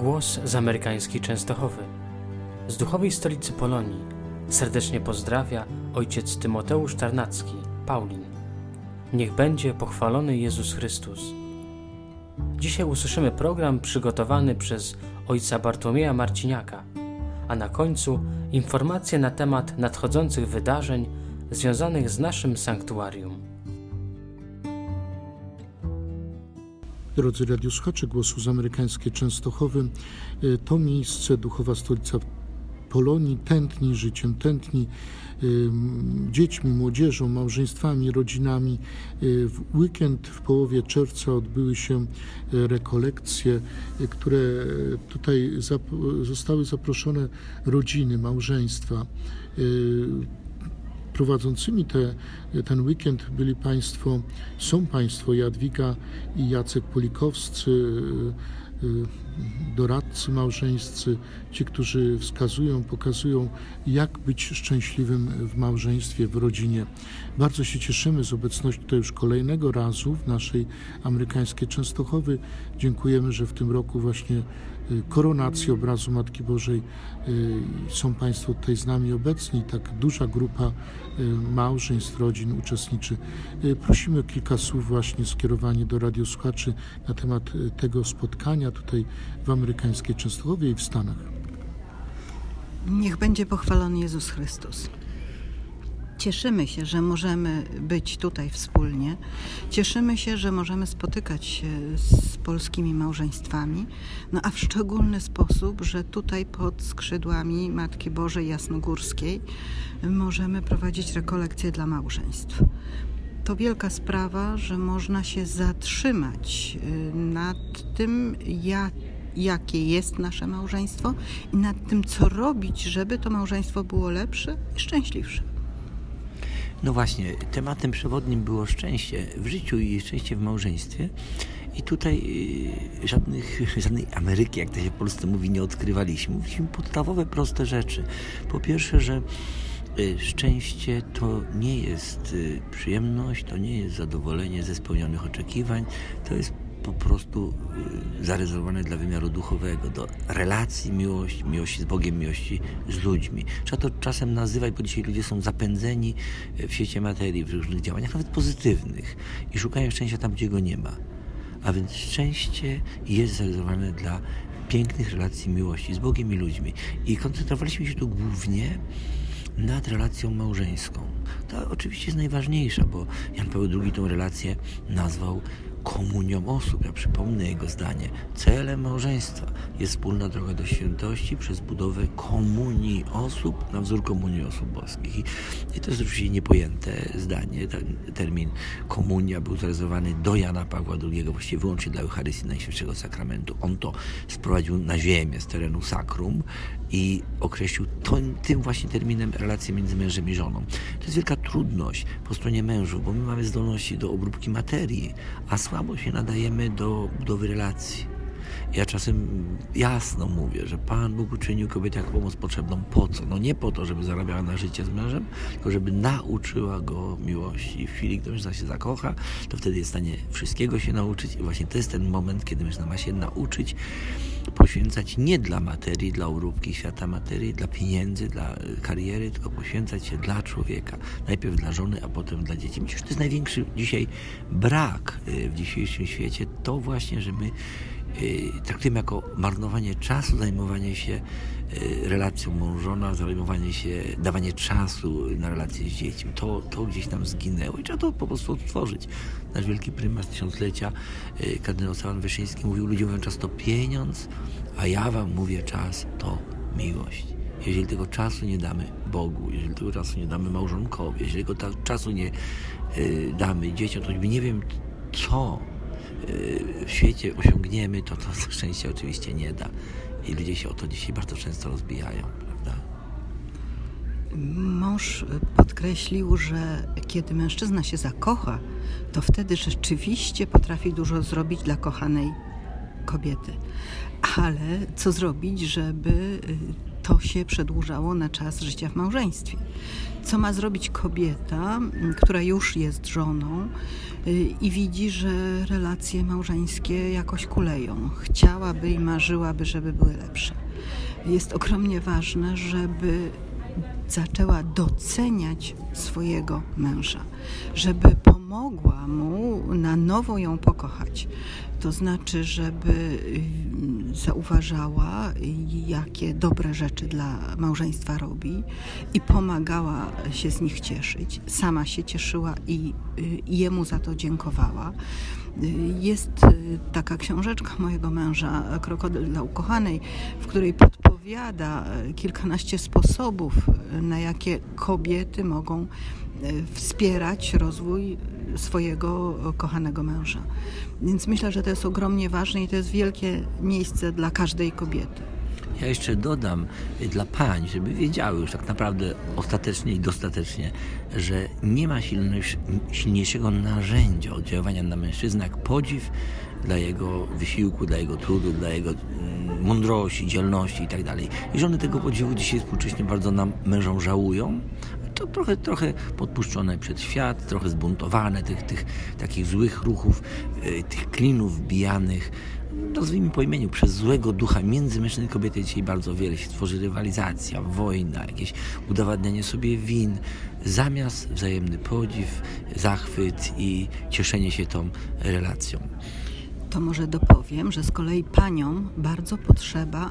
Głos z amerykańskiej Częstochowy. Z duchowej stolicy Polonii serdecznie pozdrawia ojciec Tymoteusz Tarnacki, Paulin. Niech będzie pochwalony Jezus Chrystus. Dzisiaj usłyszymy program przygotowany przez ojca Bartłomieja Marciniaka, a na końcu informacje na temat nadchodzących wydarzeń związanych z naszym sanktuarium. Drodzy radiosłuchacze Głosu z amerykańskiej Częstochowy, to miejsce, duchowa stolica Polonii, tętni życiem, tętni dziećmi, młodzieżą, małżeństwami, rodzinami. W weekend w połowie czerwca odbyły się rekolekcje, które tutaj zostały zaproszone rodziny, małżeństwa. Prowadzącymi ten weekend są Państwo Jadwiga i Jacek Polikowscy, doradcy małżeńscy, ci, którzy wskazują, pokazują, jak być szczęśliwym w małżeństwie, w rodzinie. Bardzo się cieszymy z obecności tutaj już kolejnego razu w naszej amerykańskiej Częstochowy. Dziękujemy, że w tym roku właśnie koronacji obrazu Matki Bożej są Państwo tutaj z nami obecni. Tak duża grupa małżeństw, rodzin uczestniczy. Prosimy o kilka słów właśnie skierowanie do radiosłuchaczy na temat tego spotkania tutaj w amerykańskiej Częstochowie i w Stanach. Niech będzie pochwalony Jezus Chrystus. Cieszymy się, że możemy być tutaj wspólnie. Cieszymy się, że możemy spotykać się z polskimi małżeństwami, a w szczególny sposób, że tutaj pod skrzydłami Matki Bożej Jasnogórskiej możemy prowadzić rekolekcje dla małżeństw. To wielka sprawa, że można się zatrzymać nad tym, jakie jest nasze małżeństwo i nad tym, co robić, żeby to małżeństwo było lepsze i szczęśliwsze. No właśnie, tematem przewodnim było szczęście w życiu i szczęście w małżeństwie. I tutaj żadnej Ameryki, jak to się w Polsce mówi, nie odkrywaliśmy. Mówiliśmy podstawowe, proste rzeczy. Po pierwsze, że szczęście to nie jest przyjemność, to nie jest zadowolenie ze spełnionych oczekiwań, to jest po prostu zarezerwowane dla wymiaru duchowego, do relacji miłości z Bogiem, miłości z ludźmi. Trzeba to czasem nazywać, bo dzisiaj ludzie są zapędzeni w świecie materii, w różnych działaniach, nawet pozytywnych i szukają szczęścia tam, gdzie go nie ma. A więc szczęście jest zarezerwowane dla pięknych relacji miłości z Bogiem i ludźmi. I koncentrowaliśmy się tu głównie nad relacją małżeńską. To oczywiście jest najważniejsza, bo Jan Paweł II tę relację nazwał komunią osób. Ja przypomnę jego zdanie. Celem małżeństwa jest wspólna droga do świętości przez budowę komunii osób na wzór komunii osób boskich. I to jest oczywiście niepojęte zdanie. Ten termin komunia był zarezerwowany do Jana Pawła II, właściwie wyłącznie dla Eucharystii Najświętszego Sakramentu. On to sprowadził na ziemię z terenu sakrum i określił tym właśnie terminem relację między mężem i żoną. To jest wielka trudność po stronie mężów, bo my mamy zdolności do obróbki materii, a słabo się nadajemy do budowy relacji. Ja czasem jasno mówię, że Pan Bóg uczynił kobietę jako pomoc potrzebną po co? No nie po to, żeby zarabiała na życie z mężem, tylko żeby nauczyła go miłości. I w chwili, gdy mężczyzna się zakocha, to wtedy jest w stanie wszystkiego się nauczyć i właśnie to jest ten moment, kiedy mężczyzna ma się nauczyć poświęcać nie dla materii, dla obróbki świata materii, dla pieniędzy, dla kariery, tylko poświęcać się dla człowieka. Najpierw dla żony, a potem dla dzieci. Myślę, że to jest największy dzisiaj brak w dzisiejszym świecie. To właśnie, że my traktujemy jako marnowanie czasu, zajmowanie się relacją mąż-żona, dawanie czasu na relacje z dziećmi. To gdzieś tam zginęło i trzeba to po prostu odtworzyć. Nasz wielki prymas tysiąclecia, kardynał Stefan Wyszyński mówił, ludzie mówią, czas to pieniądz, a ja wam mówię, czas to miłość. Jeżeli tego czasu nie damy Bogu, jeżeli tego czasu nie damy małżonkowi, jeżeli tego czasu nie damy dzieciom, to nie wiem co w świecie osiągniemy, to szczęście oczywiście nie da. I ludzie się o to dzisiaj bardzo często rozbijają, prawda? Mąż podkreślił, że kiedy mężczyzna się zakocha, to wtedy rzeczywiście potrafi dużo zrobić dla kochanej kobiety. Ale co zrobić, żeby to się przedłużało na czas życia w małżeństwie. Co ma zrobić kobieta, która już jest żoną i widzi, że relacje małżeńskie jakoś kuleją. Chciałaby i marzyłaby, żeby były lepsze. Jest ogromnie ważne, żeby zaczęła doceniać swojego męża, żeby pomogła mu na nowo ją pokochać. To znaczy, żeby zauważała, jakie dobre rzeczy dla małżeństwa robi i pomagała się z nich cieszyć. Sama się cieszyła i jemu za to dziękowała. Jest taka książeczka mojego męża, Krokodyl dla ukochanej, w której podpowiada kilkanaście sposobów, na jakie kobiety mogą wspierać rozwój swojego kochanego męża. Więc myślę, że to jest ogromnie ważne i to jest wielkie miejsce dla każdej kobiety. Ja jeszcze dodam dla pań, żeby wiedziały już tak naprawdę ostatecznie i dostatecznie, że nie ma silniejszego narzędzia oddziaływania na mężczyznę jak podziw dla jego wysiłku, dla jego trudu, dla jego mądrości, dzielności i tak dalej. I żony tego podziwu dzisiaj współcześnie bardzo nam mężom żałują. To trochę podpuszczone przed świat, trochę zbuntowane tych takich złych ruchów, tych klinów wbijanych, nazwijmy po imieniu, przez złego ducha między mężczyzną i kobietą dzisiaj bardzo wiele się tworzy, rywalizacja, wojna, jakieś udowadnianie sobie win, zamiast wzajemny podziw, zachwyt i cieszenie się tą relacją. To może dopowiem, że z kolei paniom bardzo potrzeba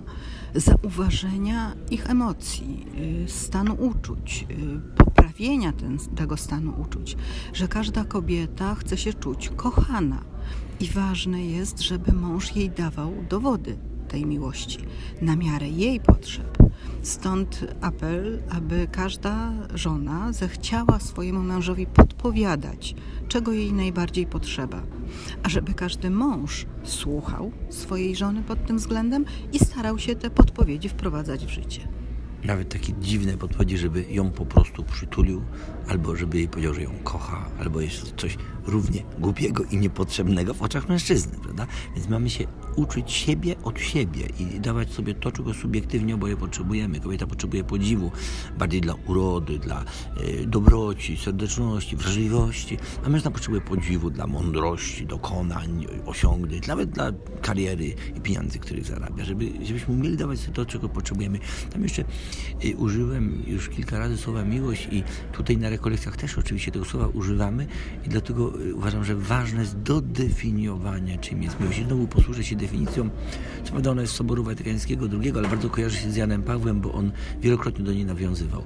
zauważenia ich emocji, stanu uczuć, poprawienia tego stanu uczuć, że każda kobieta chce się czuć kochana i ważne jest, żeby mąż jej dawał dowody tej miłości na miarę jej potrzeb. Stąd apel, aby każda żona zechciała swojemu mężowi podpowiadać, czego jej najbardziej potrzeba, a żeby każdy mąż słuchał swojej żony pod tym względem i starał się te podpowiedzi wprowadzać w życie. Nawet takie dziwne podpowiedzi, żeby ją po prostu przytulił, albo żeby jej powiedział, że ją kocha, albo jest coś równie głupiego i niepotrzebnego w oczach mężczyzny, prawda? Więc mamy się uczyć siebie od siebie i dawać sobie to, czego subiektywnie oboje potrzebujemy. Kobieta potrzebuje podziwu bardziej dla urody, dla dobroci, serdeczności, wrażliwości, a mężczyzna potrzebuje podziwu dla mądrości, dokonań, osiągnięć, nawet dla kariery i pieniędzy, których zarabia, żebyśmy umieli dawać sobie to, czego potrzebujemy. Tam jeszcze użyłem już kilka razy słowa miłość i tutaj na rekolekcjach też oczywiście tego słowa używamy i dlatego uważam, że ważne jest dodefiniowanie, czym jest miłość. I znowu posłużę się definicją, co prawda ona jest z Soboru Watykańskiego II, ale bardzo kojarzy się z Janem Pawłem, bo on wielokrotnie do niej nawiązywał.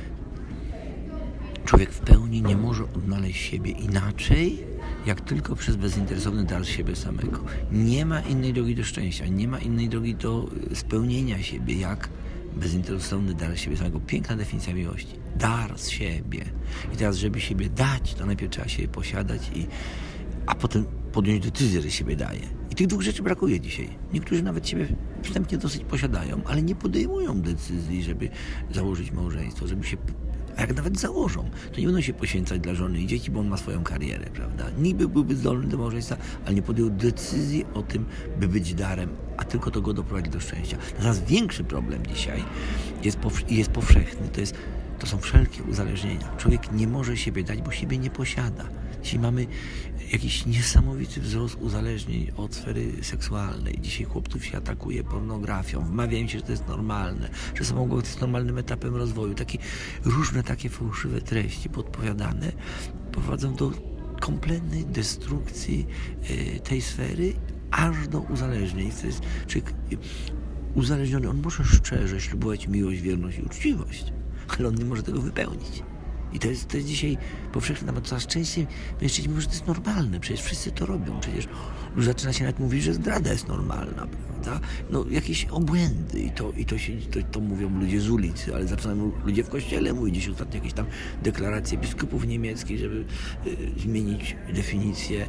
Człowiek w pełni nie może odnaleźć siebie inaczej, jak tylko przez bezinteresowny dar siebie samego. Nie ma innej drogi do szczęścia, nie ma innej drogi do spełnienia siebie, jak bezinteresowny dar siebie samego. Piękna definicja miłości. Dar z siebie. I teraz, żeby siebie dać, to najpierw trzeba siebie posiadać, a potem podjąć decyzję, że siebie daje. I tych dwóch rzeczy brakuje dzisiaj. Niektórzy nawet siebie wstępnie dosyć posiadają, ale nie podejmują decyzji, żeby założyć małżeństwo, żeby się... A jak nawet założą, to nie będą się poświęcać dla żony i dzieci, bo on ma swoją karierę, prawda? Niby byłby zdolny do małżeństwa, ale nie podjął decyzji o tym, by być darem, a tylko to go doprowadzi do szczęścia. Natomiast większy problem dzisiaj jest powszechny, to są wszelkie uzależnienia. Człowiek nie może siebie dać, bo siebie nie posiada. Dzisiaj mamy jakiś niesamowity wzrost uzależnień od sfery seksualnej. Dzisiaj chłopców się atakuje pornografią, wmawia im się, że to jest normalne, że samogłos jest normalnym etapem rozwoju. Różne takie fałszywe treści podpowiadane prowadzą do kompletnej destrukcji tej sfery, aż do uzależnień. Człowiek uzależniony, on może szczerze ślubować miłość, wierność i uczciwość, ale on nie może tego wypełnić. I to jest dzisiaj powszechne, nawet coraz częściej mężczyźni mówią, że to jest normalne, przecież wszyscy to robią, przecież już zaczyna się nawet mówić, że zdrada jest normalna, prawda? No jakieś obłędy to mówią ludzie z ulicy, ale zaczynają ludzie w kościele mówić. Dziś ostatnio jakieś tam deklaracje biskupów niemieckich, żeby zmienić definicję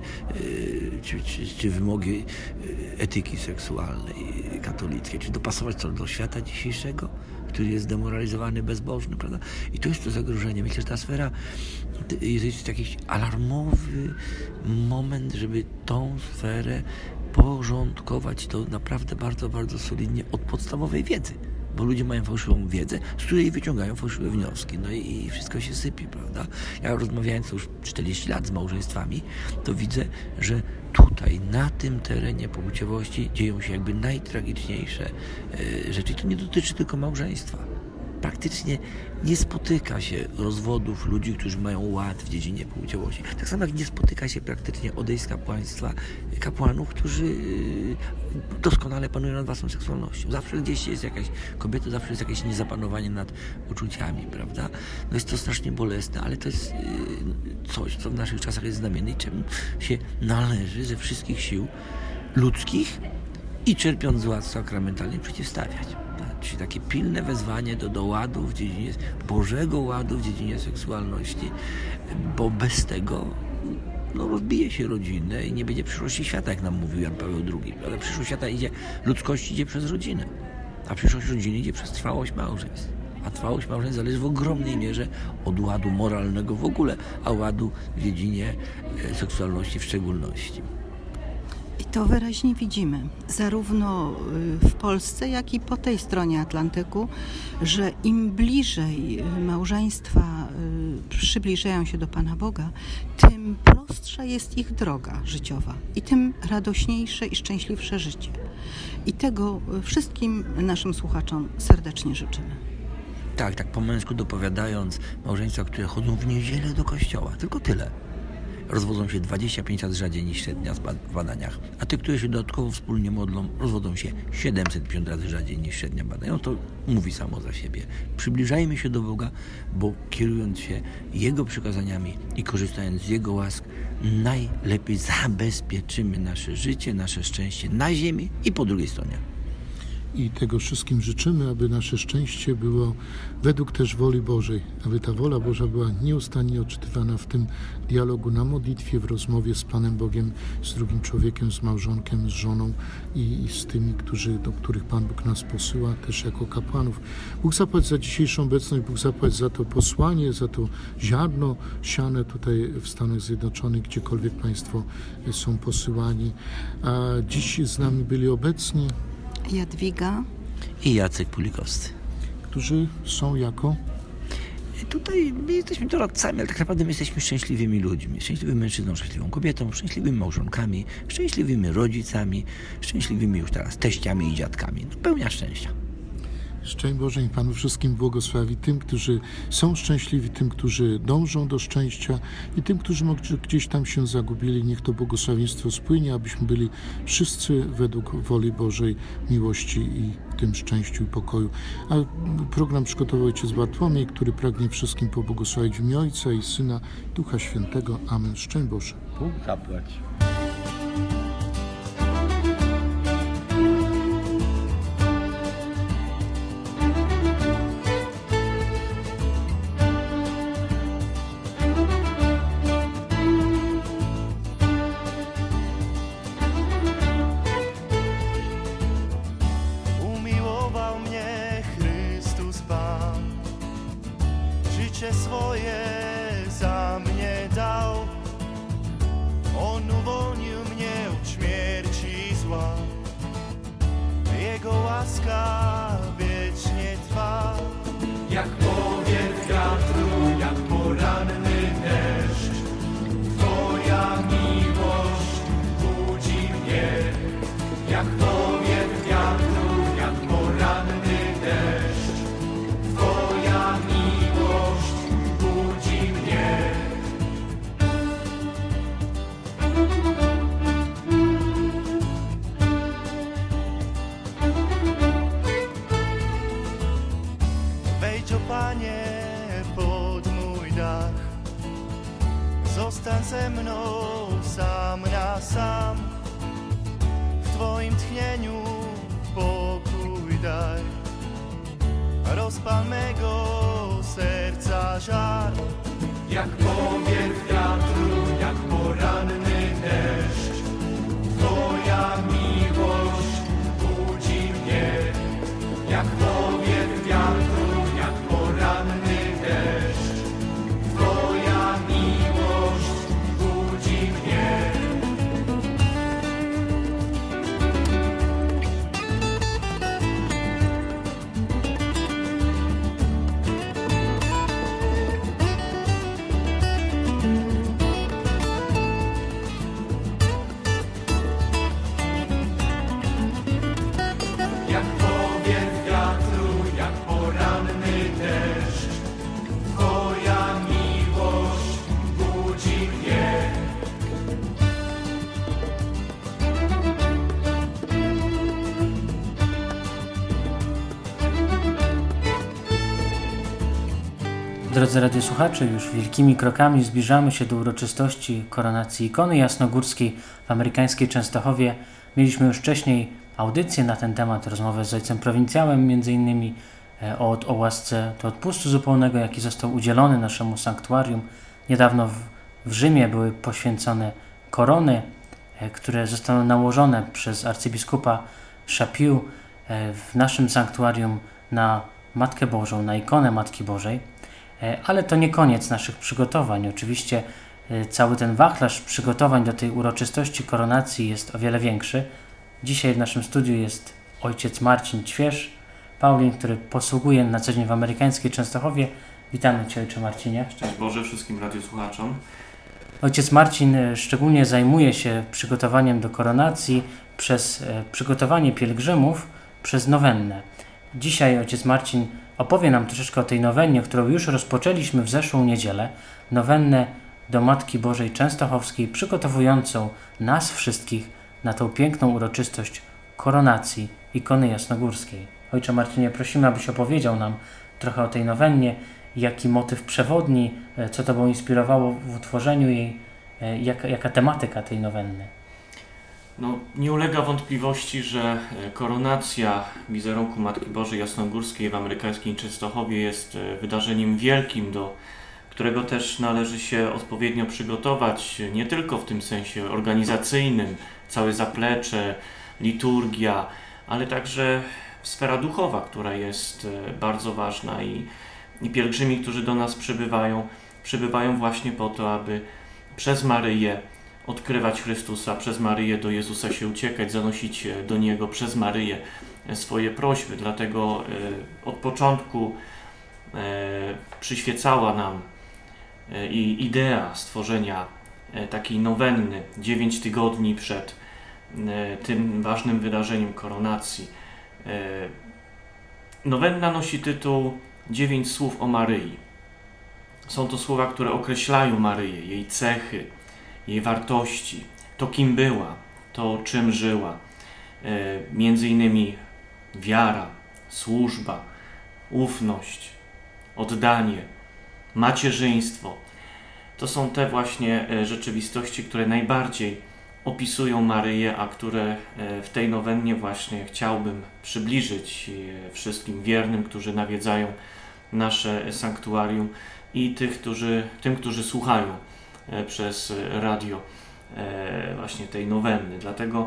czy wymogi etyki seksualnej katolickiej, czy dopasować to do świata dzisiejszego, który jest zdemoralizowany, bezbożny, prawda? I to jest to zagrożenie. Myślę, że ta sfera jest jakiś alarmowy moment, żeby tą sferę porządkować to naprawdę bardzo, bardzo solidnie od podstawowej wiedzy. bo ludzie mają fałszywą wiedzę, z której wyciągają fałszywe wnioski. No i wszystko się sypie, prawda? Ja rozmawiając już 40 lat z małżeństwami, to widzę, że tutaj, na tym terenie płciowości dzieją się jakby najtragiczniejsze rzeczy. I to nie dotyczy tylko małżeństwa. Praktycznie nie spotyka się rozwodów ludzi, którzy mają ład w dziedzinie płciowości. Tak samo jak nie spotyka się praktycznie odejść z kapłaństwa kapłanów, którzy doskonale panują nad własną seksualnością. Zawsze gdzieś jest jakaś kobieta, zawsze jest jakieś niezapanowanie nad uczuciami, prawda? No jest to strasznie bolesne, ale to jest coś, co w naszych czasach jest znamienne i czemu się należy ze wszystkich sił ludzkich i czerpiąc z ład sakramentalnych przeciwstawiać. Czyli takie pilne wezwanie do ładu w dziedzinie, Bożego ładu w dziedzinie seksualności, bo bez tego rozbije się rodzinę i nie będzie przyszłości świata, jak nam mówił Jan Paweł II. Ale przyszłość świata ludzkość idzie przez rodzinę, a przyszłość rodziny idzie przez trwałość małżeństw. A trwałość małżeństw zależy w ogromnej mierze od ładu moralnego w ogóle, a ładu w dziedzinie seksualności w szczególności. I to wyraźnie widzimy, zarówno w Polsce, jak i po tej stronie Atlantyku, że im bliżej małżeństwa przybliżają się do Pana Boga, tym prostsza jest ich droga życiowa i tym radośniejsze i szczęśliwsze życie. I tego wszystkim naszym słuchaczom serdecznie życzymy. Tak po męsku dopowiadając, małżeństwa, które chodzą w niedzielę do kościoła, tylko tyle. Rozwodzą się 25 razy rzadziej niż średnia w badaniach, a te, które się dodatkowo wspólnie modlą, rozwodzą się 750 razy rzadziej niż średnia badań. No to mówi samo za siebie. Przybliżajmy się do Boga, bo kierując się Jego przykazaniami i korzystając z Jego łask, najlepiej zabezpieczymy nasze życie, nasze szczęście na ziemi i po drugiej stronie. I tego wszystkim życzymy, aby nasze szczęście było według też woli Bożej, aby ta wola Boża była nieustannie odczytywana w tym dialogu na modlitwie, w rozmowie z Panem Bogiem, z drugim człowiekiem, z małżonkiem, z żoną i z tymi, do których Pan Bóg nas posyła, też jako kapłanów. Bóg zapłać za dzisiejszą obecność, Bóg zapłać za to posłanie, za to ziarno siane tutaj w Stanach Zjednoczonych, gdziekolwiek Państwo są posyłani. A dziś z nami byli obecni Jadwiga i Jacek Pulikowscy, którzy są jako... Tutaj my jesteśmy doradcami, ale tak naprawdę my jesteśmy szczęśliwymi ludźmi. Szczęśliwym mężczyzną, szczęśliwą kobietą, szczęśliwymi małżonkami, szczęśliwymi rodzicami, szczęśliwymi już teraz teściami i dziadkami. Pełnia szczęścia. Szczęść Boże i Panu wszystkim błogosławi, tym, którzy są szczęśliwi, tym, którzy dążą do szczęścia i tym, którzy gdzieś tam się zagubili. Niech to błogosławieństwo spłynie, abyśmy byli wszyscy według woli Bożej, miłości i w tym szczęściu i pokoju. A program przygotował ojciec Bartłomiej, który pragnie wszystkim pobłogosławić w imię Ojca i Syna, Ducha Świętego. Amen. Szczęść Boże. Bóg zapłać. Swoje za mnie dał. On uwolnił mnie od śmierci zła. Jego łaska wiecznie trwa. Jak powiew wiatru, jak poranny deszcz, Twoja miłość budzi mnie. Jak powiew wiatru, jak poranny deszcz, Twoja miłość budzi mnie. Wejdź, o Panie, pod mój dach, zostań ze mną sam na sam. W Twoim tchnieniu pokój daj, rozpal mego serca żar. Jak powiew wiatru, jak poranny deszcz, Twoja miłość budzi mnie. Jak powiew wiatru, jak poranny deszcz, Twoja miłość budzi mnie. Drodzy radiosłuchacze, już wielkimi krokami zbliżamy się do uroczystości koronacji ikony jasnogórskiej w amerykańskiej Częstochowie. Mieliśmy już wcześniej audycję na ten temat, rozmowę z ojcem prowincjałem, między innymi o łasce do odpustu zupełnego, jaki został udzielony naszemu sanktuarium. Niedawno w Rzymie były poświęcone korony, które zostaną nałożone przez arcybiskupa Chaput w naszym sanktuarium na Matkę Bożą, na ikonę Matki Bożej. Ale to nie koniec naszych przygotowań. Oczywiście cały ten wachlarz przygotowań do tej uroczystości koronacji jest o wiele większy. Dzisiaj w naszym studiu jest ojciec Marcin Ćwierz, Paulin, który posługuje na co dzień w amerykańskiej Częstochowie. Witamy Cię, ojcze Marcinie. Szczęść Boże wszystkim radiosłuchaczom. Ojciec Marcin szczególnie zajmuje się przygotowaniem do koronacji przez przygotowanie pielgrzymów przez nowennę. Dzisiaj ojciec Marcin opowie nam troszeczkę o tej nowennie, którą już rozpoczęliśmy w zeszłą niedzielę. Nowennę do Matki Bożej Częstochowskiej, przygotowującą nas wszystkich na tą piękną uroczystość koronacji ikony jasnogórskiej. Ojcze Marcinie, prosimy, abyś opowiedział nam trochę o tej nowennie, jaki motyw przewodni, co Tobą inspirowało w utworzeniu jej, jaka tematyka tej nowenny. Nie ulega wątpliwości, że koronacja wizerunku Matki Bożej Jasnogórskiej w amerykańskiej Częstochowie jest wydarzeniem wielkim, do którego też należy się odpowiednio przygotować, nie tylko w tym sensie organizacyjnym, całe zaplecze, liturgia, ale także sfera duchowa, która jest bardzo ważna i pielgrzymi, którzy do nas przybywają właśnie po to, aby przez Maryję odkrywać Chrystusa, przez Maryję do Jezusa się uciekać, zanosić do Niego przez Maryję swoje prośby. Dlatego od początku przyświecała nam i idea stworzenia takiej nowenny 9 tygodni przed tym ważnym wydarzeniem koronacji. Nowenna nosi tytuł 9 słów o Maryi. Są to słowa, które określają Maryję, jej cechy, jej wartości, to kim była, to czym żyła. Między innymi wiara, służba, ufność, oddanie, macierzyństwo. To są te właśnie rzeczywistości, które najbardziej opisują Maryję, a które w tej nowennie właśnie chciałbym przybliżyć wszystkim wiernym, którzy nawiedzają nasze sanktuarium i tym, którzy słuchają przez radio właśnie tej nowenny.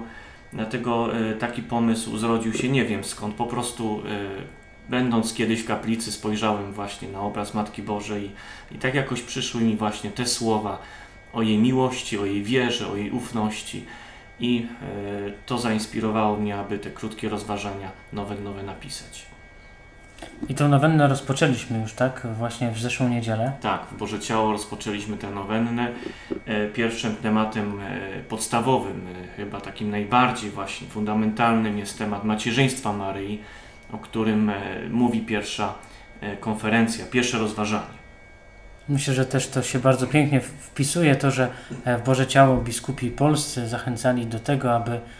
Dlatego taki pomysł zrodził się, nie wiem skąd, po prostu będąc kiedyś w kaplicy spojrzałem właśnie na obraz Matki Bożej i tak jakoś przyszły mi właśnie te słowa o jej miłości, o jej wierze, o jej ufności i to zainspirowało mnie, aby te krótkie rozważania nowe napisać. I tą nowennę rozpoczęliśmy już, tak? Właśnie w zeszłą niedzielę. Tak, w Boże Ciało rozpoczęliśmy tę nowennę. Pierwszym tematem podstawowym, chyba takim najbardziej właśnie fundamentalnym jest temat macierzyństwa Maryi, o którym mówi pierwsza konferencja, pierwsze rozważanie. Myślę, że też to się bardzo pięknie wpisuje to, że w Boże Ciało biskupi polscy zachęcali do tego,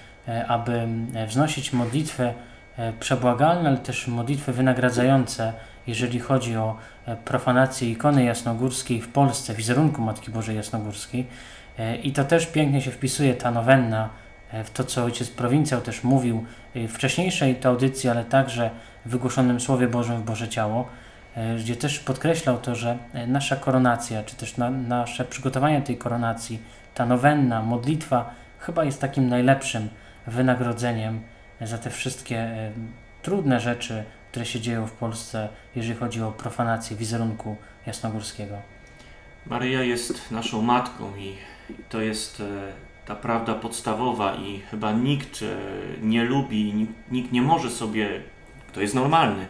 aby wznosić modlitwę przebłagalne, ale też modlitwy wynagradzające, jeżeli chodzi o profanację ikony jasnogórskiej w Polsce, wizerunku Matki Bożej Jasnogórskiej. I to też pięknie się wpisuje ta nowenna w to, co ojciec prowincjał też mówił w wcześniejszej to audycji, ale także w wygłoszonym Słowie Bożym w Boże Ciało, gdzie też podkreślał to, że nasza koronacja, czy też nasze przygotowanie tej koronacji, ta nowenna, modlitwa chyba jest takim najlepszym wynagrodzeniem za te wszystkie trudne rzeczy, które się dzieją w Polsce, jeżeli chodzi o profanację wizerunku jasnogórskiego. Maryja jest naszą matką i to jest ta prawda podstawowa i chyba nikt nie lubi, nikt nie może sobie, to jest normalne,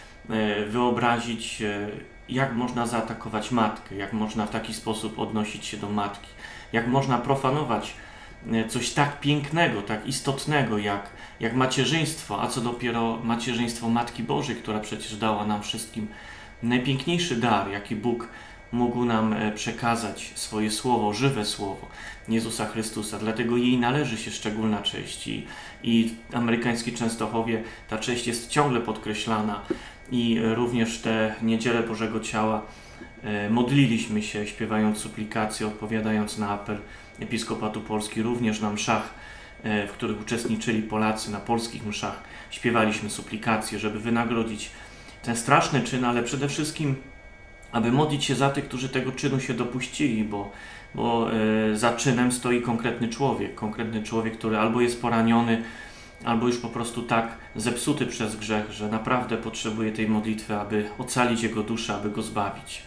wyobrazić, jak można zaatakować matkę, jak można w taki sposób odnosić się do matki, jak można profanować coś tak pięknego, tak istotnego jak macierzyństwo, a co dopiero macierzyństwo Matki Bożej, która przecież dała nam wszystkim najpiękniejszy dar, jaki Bóg mógł nam przekazać, swoje słowo, żywe słowo Jezusa Chrystusa. Dlatego jej należy się szczególna cześć i w amerykańskiej Częstochowie ta cześć jest ciągle podkreślana i również te niedziele Bożego Ciała Modliliśmy się, śpiewając suplikacje, odpowiadając na apel Episkopatu Polski, również na mszach, w których uczestniczyli Polacy, na polskich mszach. Śpiewaliśmy suplikacje, żeby wynagrodzić ten straszny czyn, ale przede wszystkim, aby modlić się za tych, którzy tego czynu się dopuścili, bo za czynem stoi konkretny człowiek, który albo jest poraniony, albo już po prostu tak zepsuty przez grzech, że naprawdę potrzebuje tej modlitwy, aby ocalić jego duszę, aby go zbawić.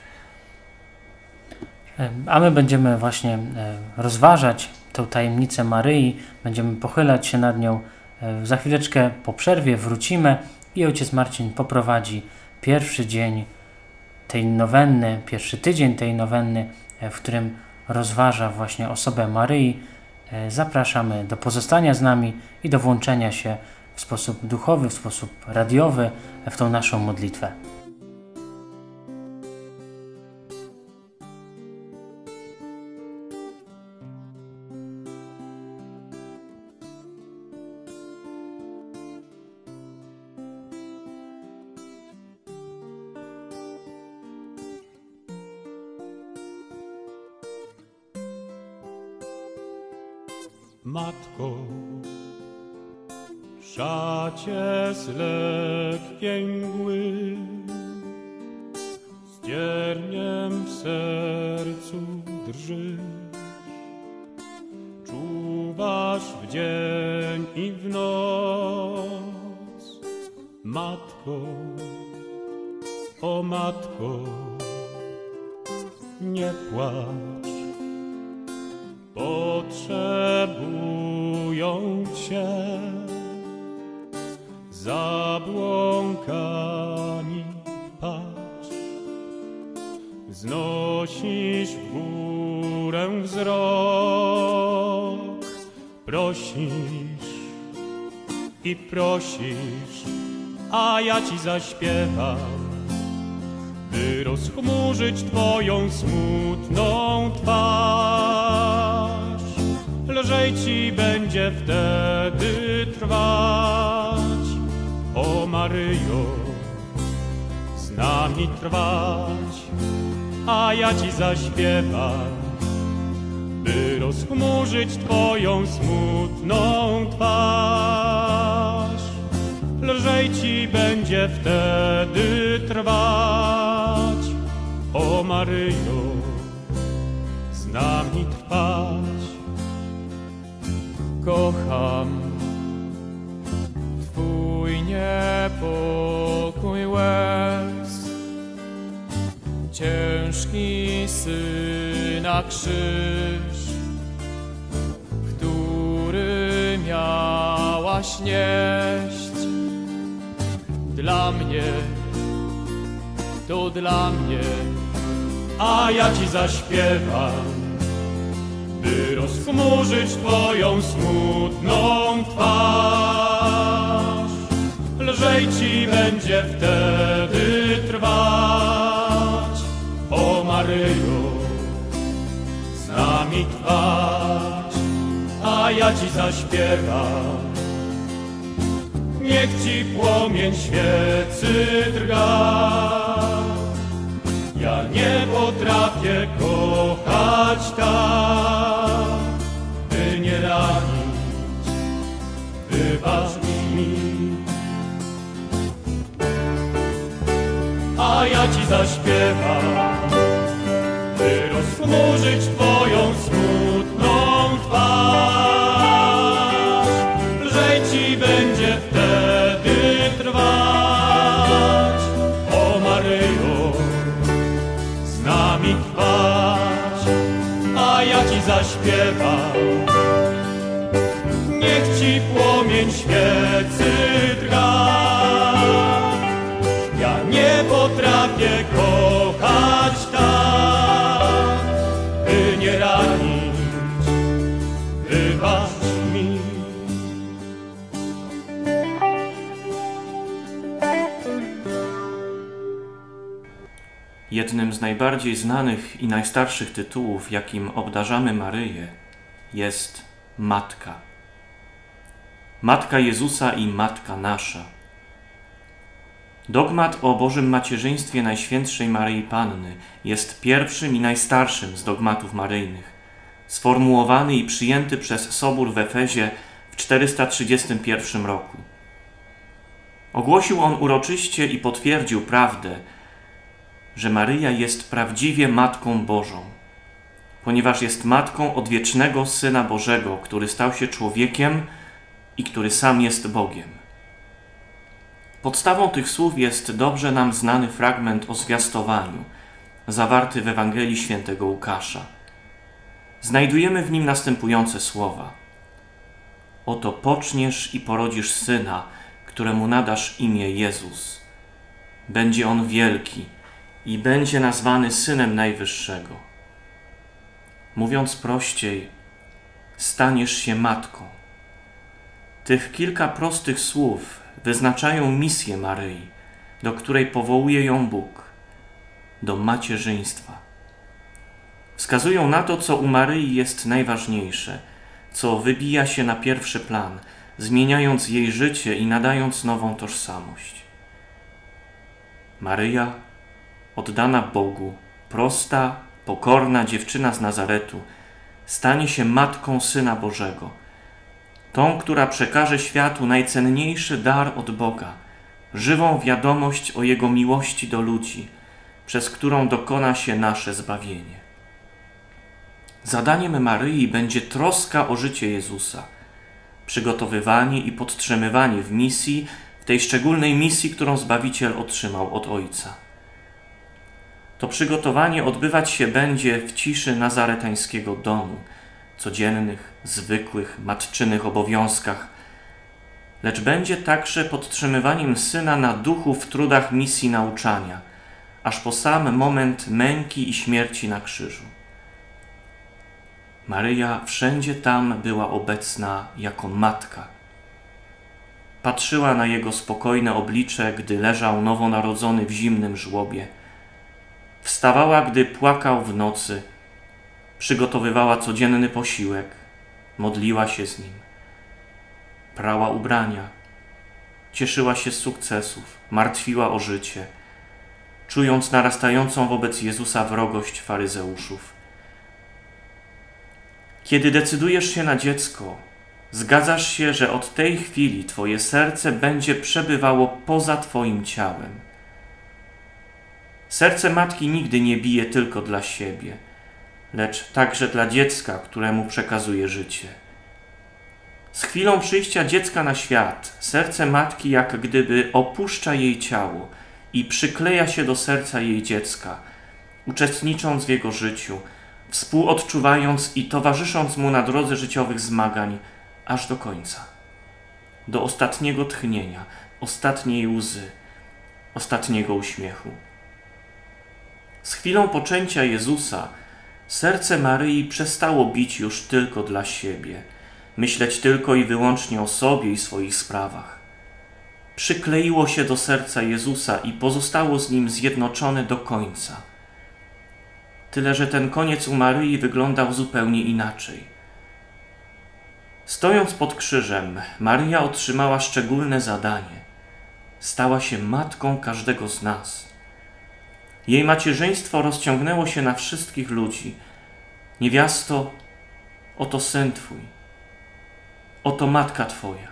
A my będziemy właśnie rozważać tę tajemnicę Maryi, będziemy pochylać się nad nią. Za chwileczkę po przerwie wrócimy i ojciec Marcin poprowadzi pierwszy dzień tej nowenny, pierwszy tydzień tej nowenny, w którym rozważa właśnie osobę Maryi. Zapraszamy do pozostania z nami i do włączenia się w sposób duchowy, w sposób radiowy w tą naszą modlitwę. Matko, w szacie z lekkiej mgły, z cierniem w sercu drżysz, czuwasz w dzień i w noc. Matko, o matko, nie płacz. Potrzebują Cię zabłąkani, patrz. Wznosisz w górę wzrok, prosisz i prosisz, a ja Ci zaśpiewam, by rozchmurzyć Twoją smutną twarz. Lżej Ci będzie wtedy trwać, o Maryjo, z nami trwać, a ja Ci zaśpiewam, by rozchmurzyć Twoją smutną twarz. Lżej Ci będzie wtedy trwać, o Maryjo, z nami trwać. Kocham Twój niepokój łez, ciężki Syna krzyż, który miałaś nieść. Dla mnie, to dla mnie, a ja Ci zaśpiewam, by rozchmurzyć Twoją smutną twarz. Lżej Ci będzie wtedy trwać, o Maryjo, z nami trwać, a ja Ci zaśpiewam. Niech Ci płomień świecy drga, ja nie potrafię kochać tak, by nie ranić, wybacz mi. A ja Ci zaśpiewam, by rozchmurzyć Twoją smutną twarz. Lżej Ci będzie wtedy trwać, o Maryjo, z nami trwać, a ja Ci zaśpiewam. Niech Ci płomień świecy drga, ja nie potrafię kochać tak, by nie ranić, wybacz mi. Jednym z najbardziej znanych i najstarszych tytułów, jakim obdarzamy Maryję, jest Matka. Matka Jezusa i Matka nasza. Dogmat o Bożym Macierzyństwie Najświętszej Maryi Panny jest pierwszym i najstarszym z dogmatów maryjnych, sformułowany i przyjęty przez Sobór w Efezie w 431 roku. Ogłosił on uroczyście i potwierdził prawdę, że Maryja jest prawdziwie Matką Bożą, ponieważ jest matką odwiecznego Syna Bożego, który stał się człowiekiem i który sam jest Bogiem. Podstawą tych słów jest dobrze nam znany fragment o zwiastowaniu, zawarty w Ewangelii Świętego Łukasza. Znajdujemy w nim następujące słowa: Oto poczniesz i porodzisz syna, któremu nadasz imię Jezus. Będzie on wielki i będzie nazwany Synem Najwyższego. Mówiąc prościej, staniesz się matką. Tych kilka prostych słów wyznaczają misję Maryi, do której powołuje ją Bóg, do macierzyństwa. Wskazują na to, co u Maryi jest najważniejsze, co wybija się na pierwszy plan, zmieniając jej życie i nadając nową tożsamość. Maryja, oddana Bogu, prosta, pokorna dziewczyna z Nazaretu, stanie się matką Syna Bożego, tą, która przekaże światu najcenniejszy dar od Boga, żywą wiadomość o Jego miłości do ludzi, przez którą dokona się nasze zbawienie. Zadaniem Maryi będzie troska o życie Jezusa, przygotowywanie i podtrzymywanie w misji, w tej szczególnej misji, którą Zbawiciel otrzymał od Ojca. To przygotowanie odbywać się będzie w ciszy nazaretańskiego domu, codziennych, zwykłych, matczynych obowiązkach, lecz będzie także podtrzymywaniem Syna na duchu w trudach misji nauczania, aż po sam moment męki i śmierci na krzyżu. Maryja wszędzie tam była obecna jako matka. Patrzyła na Jego spokojne oblicze, gdy leżał nowonarodzony w zimnym żłobie. Wstawała, gdy płakał w nocy. Przygotowywała codzienny posiłek. Modliła się z nim. Prała ubrania. Cieszyła się z sukcesów. Martwiła o życie, czując narastającą wobec Jezusa wrogość faryzeuszów. Kiedy decydujesz się na dziecko, zgadzasz się, że od tej chwili Twoje serce będzie przebywało poza Twoim ciałem. Serce matki nigdy nie bije tylko dla siebie, lecz także dla dziecka, któremu przekazuje życie. Z chwilą przyjścia dziecka na świat, serce matki jak gdyby opuszcza jej ciało i przykleja się do serca jej dziecka, uczestnicząc w jego życiu, współodczuwając i towarzysząc mu na drodze życiowych zmagań aż do końca, do ostatniego tchnienia, ostatniej łzy, ostatniego uśmiechu. Z chwilą poczęcia Jezusa serce Maryi przestało bić już tylko dla siebie, myśleć tylko i wyłącznie o sobie i swoich sprawach. Przykleiło się do serca Jezusa i pozostało z Nim zjednoczone do końca. Tyle, że ten koniec u Maryi wyglądał zupełnie inaczej. Stojąc pod krzyżem, Maryja otrzymała szczególne zadanie. Stała się matką każdego z nas. Jej macierzyństwo rozciągnęło się na wszystkich ludzi. Niewiasto, oto syn Twój, oto matka Twoja.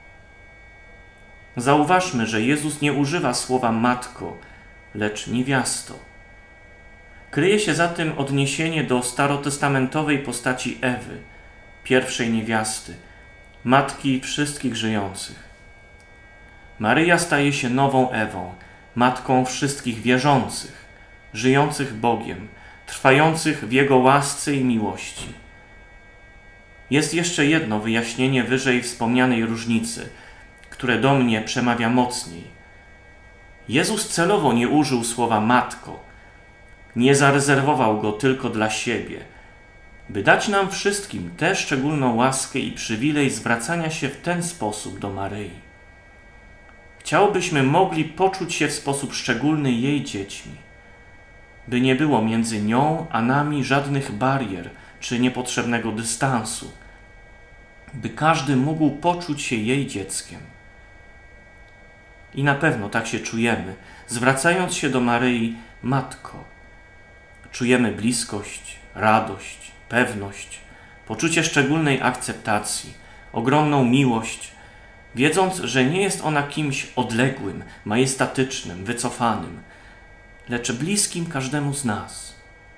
Zauważmy, że Jezus nie używa słowa matko, lecz niewiasto. Kryje się za tym odniesienie do starotestamentowej postaci Ewy, pierwszej niewiasty, matki wszystkich żyjących. Maryja staje się nową Ewą, matką wszystkich wierzących, żyjących Bogiem, trwających w Jego łasce i miłości. Jest jeszcze jedno wyjaśnienie wyżej wspomnianej różnicy, które do mnie przemawia mocniej. Jezus celowo nie użył słowa matko, nie zarezerwował go tylko dla siebie, by dać nam wszystkim tę szczególną łaskę i przywilej zwracania się w ten sposób do Maryi. Chciał, byśmy mogli poczuć się w sposób szczególny jej dziećmi, by nie było między nią a nami żadnych barier czy niepotrzebnego dystansu, by każdy mógł poczuć się jej dzieckiem. I na pewno tak się czujemy, zwracając się do Maryi, Matko. Czujemy bliskość, radość, pewność, poczucie szczególnej akceptacji, ogromną miłość, wiedząc, że nie jest ona kimś odległym, majestatycznym, wycofanym, lecz bliskim każdemu z nas.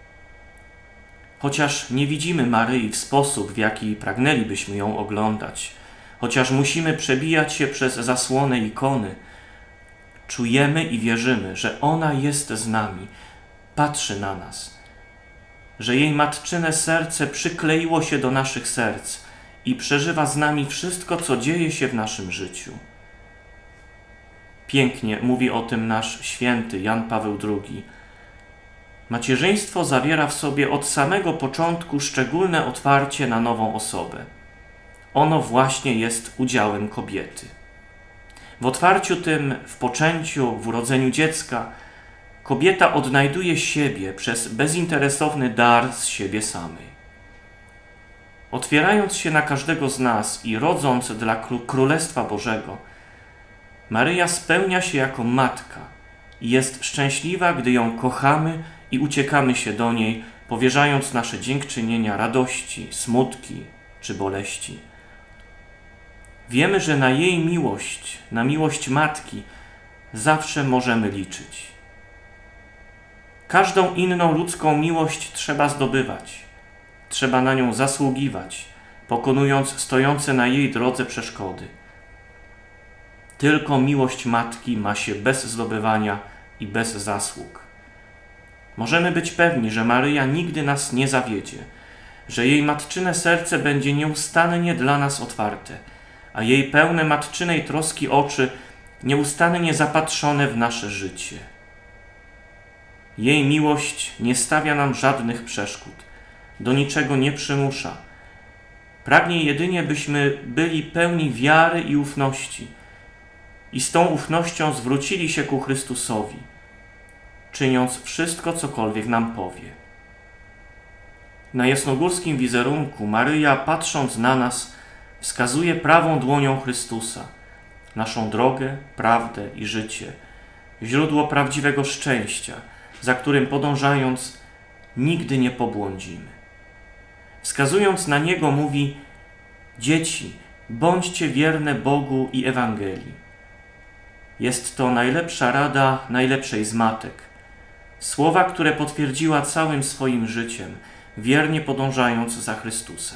Chociaż nie widzimy Maryi w sposób, w jaki pragnęlibyśmy ją oglądać, chociaż musimy przebijać się przez zasłonę ikony, czujemy i wierzymy, że ona jest z nami, patrzy na nas, że jej matczyne serce przykleiło się do naszych serc i przeżywa z nami wszystko, co dzieje się w naszym życiu. Pięknie mówi o tym nasz święty Jan Paweł II. Macierzyństwo zawiera w sobie od samego początku szczególne otwarcie na nową osobę. Ono właśnie jest udziałem kobiety. W otwarciu tym, w poczęciu, w urodzeniu dziecka, kobieta odnajduje siebie przez bezinteresowny dar z siebie samej. Otwierając się na każdego z nas i rodząc dla Królestwa Bożego, Maryja spełnia się jako matka i jest szczęśliwa, gdy ją kochamy i uciekamy się do niej, powierzając nasze dziękczynienia radości, smutki czy boleści. Wiemy, że na jej miłość, na miłość matki zawsze możemy liczyć. Każdą inną ludzką miłość trzeba zdobywać. Trzeba na nią zasługiwać, pokonując stojące na jej drodze przeszkody. Tylko miłość matki ma się bez zdobywania i bez zasług. Możemy być pewni, że Maryja nigdy nas nie zawiedzie, że jej matczyne serce będzie nieustannie dla nas otwarte, a jej pełne matczynej troski oczy nieustannie zapatrzone w nasze życie. Jej miłość nie stawia nam żadnych przeszkód, do niczego nie przymusza. Pragnie jedynie, byśmy byli pełni wiary i ufności i z tą ufnością zwrócili się ku Chrystusowi, czyniąc wszystko, cokolwiek nam powie. Na jasnogórskim wizerunku Maryja, patrząc na nas, wskazuje prawą dłonią Chrystusa, naszą drogę, prawdę i życie, źródło prawdziwego szczęścia, za którym podążając nigdy nie pobłądzimy. Wskazując na Niego mówi: dzieci, bądźcie wierne Bogu i Ewangelii. Jest to najlepsza rada najlepszej z matek. Słowa, które potwierdziła całym swoim życiem, wiernie podążając za Chrystusem.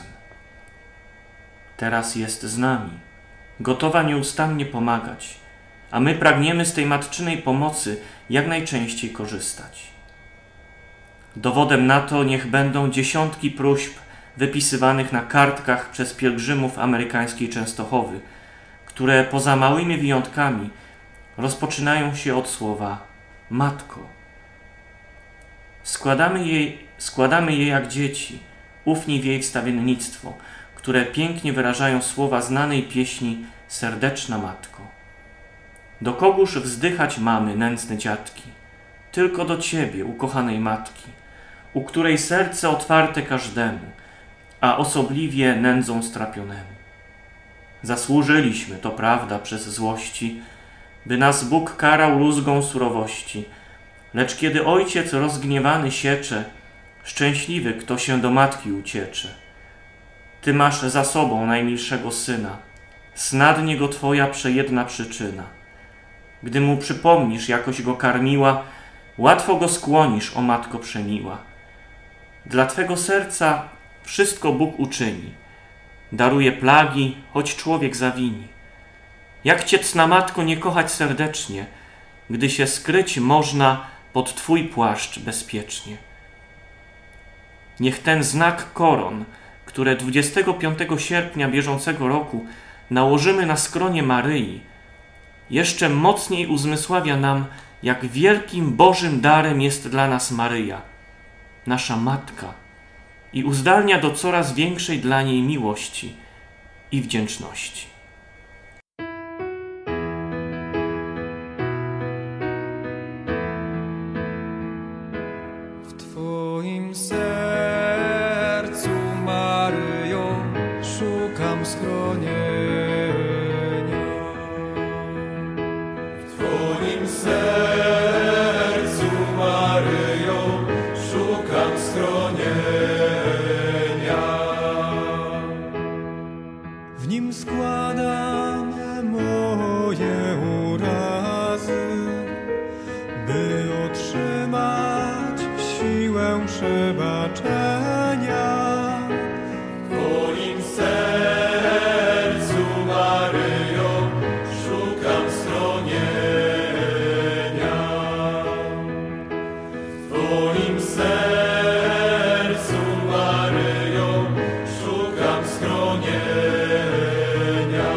Teraz jest z nami, gotowa nieustannie pomagać, a my pragniemy z tej matczynej pomocy jak najczęściej korzystać. Dowodem na to niech będą dziesiątki próśb wypisywanych na kartkach przez pielgrzymów amerykańskiej Częstochowy, które poza małymi wyjątkami rozpoczynają się od słowa Matko. Składamy je jak dzieci, ufni w jej wstawiennictwo, które pięknie wyrażają słowa znanej pieśni Serdeczna Matko. Do kogóż wzdychać mamy, nędzne dziadki? Tylko do Ciebie, ukochanej Matki, u której serce otwarte każdemu, a osobliwie nędzą strapionemu. Zasłużyliśmy, to prawda, przez złości, by nas Bóg karał rózgą surowości, lecz kiedy Ojciec rozgniewany siecze, szczęśliwy, kto się do Matki uciecze. Ty masz za sobą najmilszego Syna, snadnie go Twoja przejedna przyczyna. Gdy mu przypomnisz, jakoś go karmiła, łatwo go skłonisz, o Matko przemiła. Dla Twego serca wszystko Bóg uczyni. Daruje plagi, choć człowiek zawini. Jak Cię, cna Matko, nie kochać serdecznie, gdy się skryć można pod Twój płaszcz bezpiecznie. Niech ten znak koron, które 25 sierpnia bieżącego roku nałożymy na skronie Maryi, jeszcze mocniej uzmysławia nam, jak wielkim Bożym darem jest dla nas Maryja, nasza Matka, i uzdalnia do coraz większej dla niej miłości i wdzięczności. W Twoim sercu, Maryjo, szukam schronienia. W W nim składam moje urazy, by otrzymać siłę przebaczenia. W Twoim sercu, Maryjo, szukam schronienia. W Twoim sercu, Maryjo, szukam schronienia.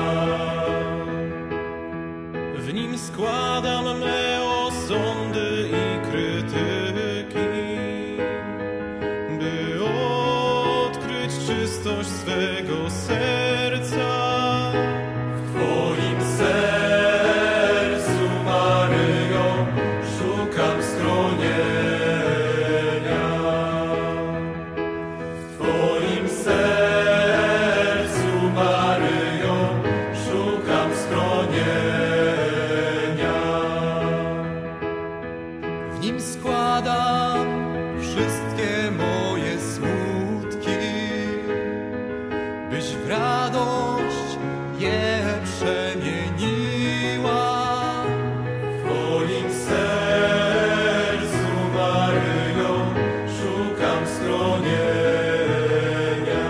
W nim składam me osądy i krytyki, by odkryć czystość swego serca. W Twoim sercu, Maryjo, szukam schronienia. W Twoim sercu, Maryjo, szukam schronienia. W nim składam wszystkie moje smutki, byś w radość je przemieniła. W Twoim sercu, Maryjo, szukam schronienia.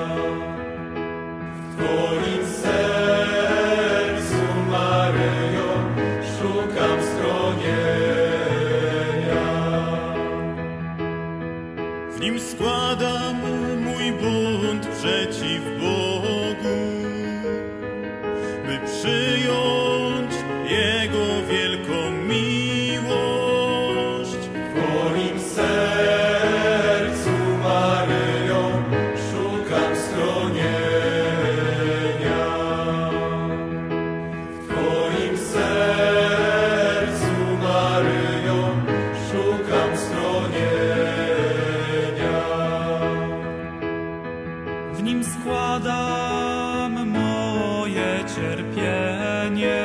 W Twoim sercu, Maryjo, szukam schronienia. W nim składam mój bunt przeciw Bogu, by przyjąć Jego wielką miłość. W Twoim sercu, Maryjo, szukam schronienia. W Twoim sercu, Maryjo, szukam schronienia. W nim składam moje cierpienie,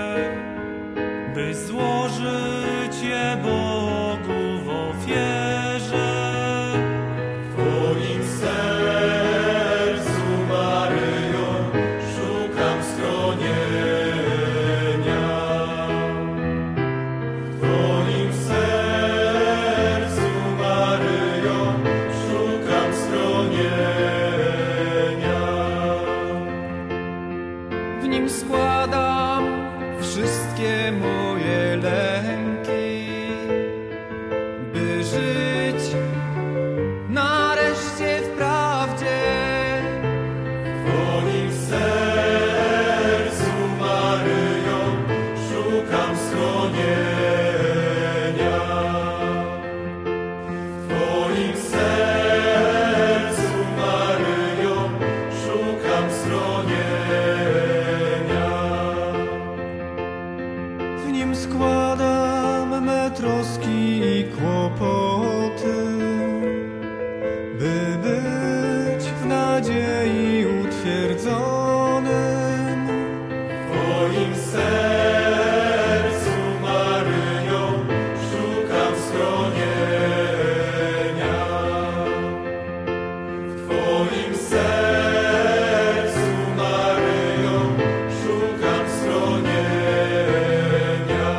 by złożyć je Bogu w ofierze. W Twoim sercu, Maryjo, szukam schronienia. W Twoim sercu, Maryjo, szukam schronienia. W nim składam wszystkie moje lęki, by żyć nareszcie w prawdzie. W Twoim sercu, Maryjo, szukam schronienia. W Twoim sercu, Maryjo, szukam schronienia. W nim składam me troski i kłopoty, by być w nadziei utwierdzonym. W Twoim sercu, Maryjo, szukam schronienia. W Twoim sercu, Maryjo, szukam schronienia.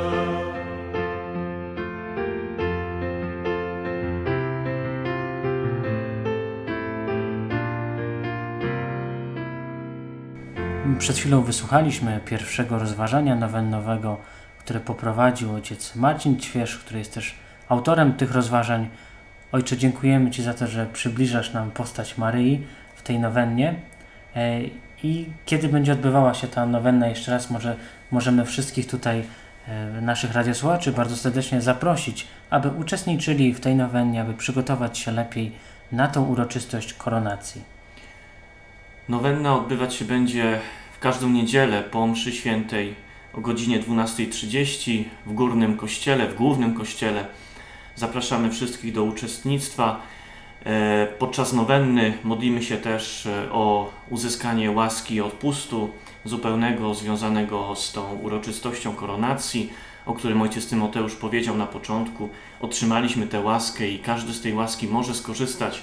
Przed chwilą wysłuchaliśmy pierwszego rozważania nowennowego, które poprowadził ojciec Marcin Ćwierz, który jest też autorem tych rozważań. Ojcze, dziękujemy Ci za to, że przybliżasz nam postać Maryi w tej nowennie. I kiedy będzie odbywała się ta nowenna, jeszcze raz możemy wszystkich tutaj naszych radiosłuchaczy bardzo serdecznie zaprosić, aby uczestniczyli w tej nowennie, aby przygotować się lepiej na tą uroczystość koronacji. Nowenna odbywać się będzie w każdą niedzielę po mszy świętej o godzinie 12:30 w Górnym Kościele, w Głównym Kościele. Zapraszamy wszystkich do uczestnictwa. Podczas nowenny modlimy się też o uzyskanie łaski odpustu zupełnego związanego z tą uroczystością koronacji, o którym ojciec Tymoteusz powiedział na początku. Otrzymaliśmy tę łaskę i każdy z tej łaski może skorzystać,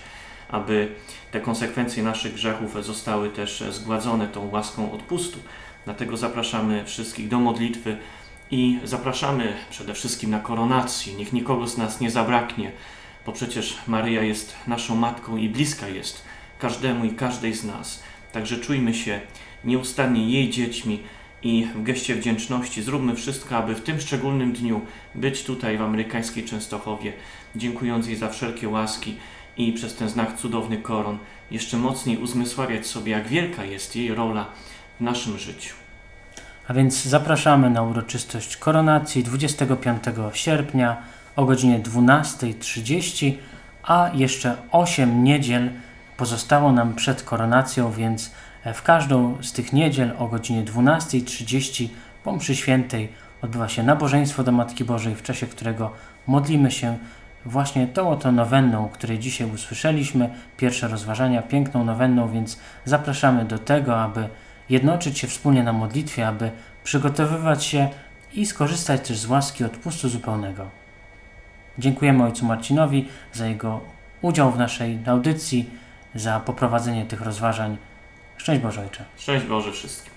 aby te konsekwencje naszych grzechów zostały też zgładzone tą łaską odpustu. Dlatego zapraszamy wszystkich do modlitwy i zapraszamy przede wszystkim na koronację. Niech nikogo z nas nie zabraknie, bo przecież Maryja jest naszą Matką i bliska jest każdemu i każdej z nas. Także czujmy się nieustannie jej dziećmi i w geście wdzięczności zróbmy wszystko, aby w tym szczególnym dniu być tutaj w amerykańskiej Częstochowie, dziękując jej za wszelkie łaski i przez ten znak cudowny koron jeszcze mocniej uzmysławiać sobie, jak wielka jest jej rola w naszym życiu. A więc zapraszamy na uroczystość koronacji 25 sierpnia o godzinie 12:30, a jeszcze 8 niedziel pozostało nam przed koronacją, więc w każdą z tych niedziel o godzinie 12:30 po mszy świętej odbywa się nabożeństwo do Matki Bożej, w czasie którego modlimy się właśnie tą oto nowenną, której dzisiaj usłyszeliśmy, pierwsze rozważania, piękną nowenną, więc zapraszamy do tego, aby jednoczyć się wspólnie na modlitwie, aby przygotowywać się i skorzystać też z łaski odpustu zupełnego. Dziękujemy ojcu Marcinowi za jego udział w naszej audycji, za poprowadzenie tych rozważań. Szczęść Boże, ojcze. Szczęść Boże wszystkim.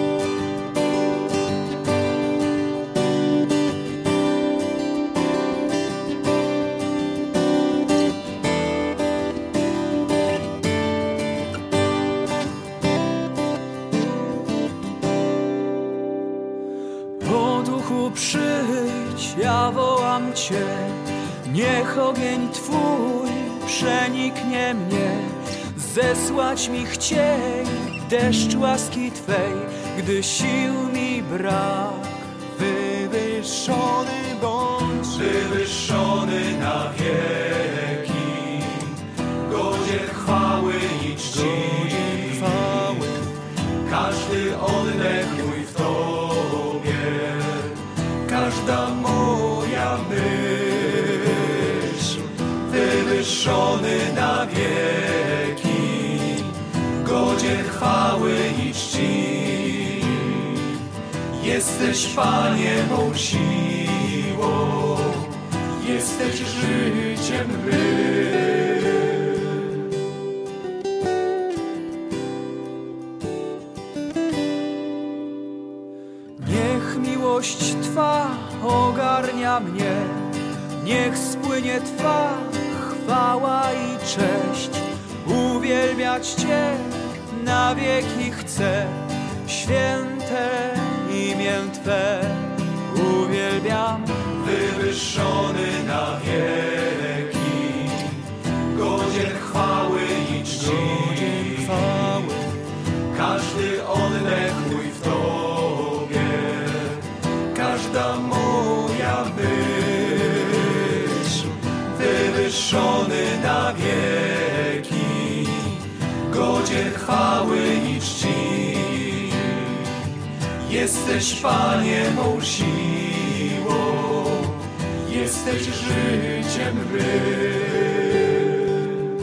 Po duchu przyjdź, ja wołam Cię, niech ogień Twój przeniknie mnie, zesłać mi chciej deszcz łaski Twej, gdy sił mi brak. Wywyższony bądź, wywyższony na wieki, godzien chwały i czci, każdy oddech mój w Tobie, każda moja myśl, wywyższony na wieki, godzien chwały i czci. Jesteś, Panie, mą siłą, jesteś życiem mym. Niech miłość Twa ogarnia mnie, niech spłynie Twa chwała i cześć. Uwielbiać Cię na wieki chcę, święte imię Twe uwielbiam. Wywyższony na wieki, godzien chwały i czci, każdy oddech mój w Tobie, każda moja myśl, wywyższony na wieki, godzien chwały i czci. Jesteś, Panie, mą siłą, jesteś życiem mym.